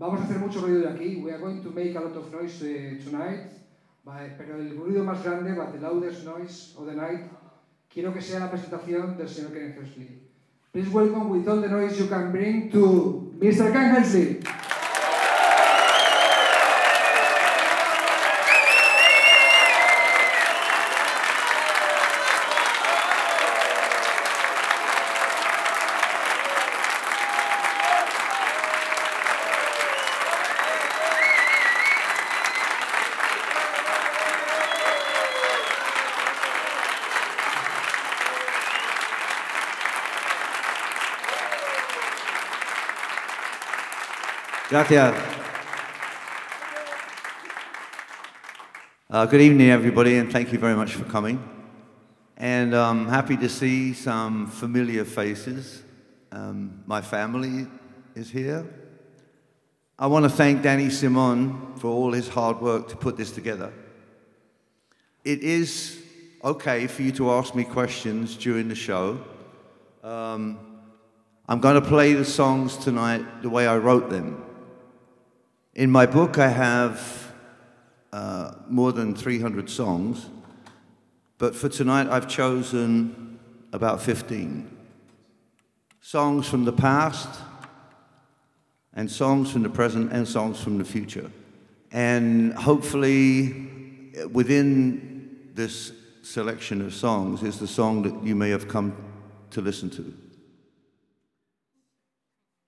Vamos a hacer mucho ruido de aquí. We are going to make a lot of noise tonight. Pero el ruido más grande, but the loudest noise of the night, quiero que sea la presentación del señor Ken Hensley. Please welcome with all the noise you can bring to Mr. Ken Hensley. Gracias. Good evening, everybody, and thank you very much for coming. And I'm happy to see some familiar faces. My family is here. I want to thank Danny Simon for all his hard work to put this together. It is okay for you to ask me questions during the show. I'm going to play the songs tonight the way I wrote them. In my book, I have more than 300 songs, but for tonight, I've chosen about 15. Songs from the past, and songs from the present, and songs from the future. And hopefully, within this selection of songs is the song that you may have come to listen to.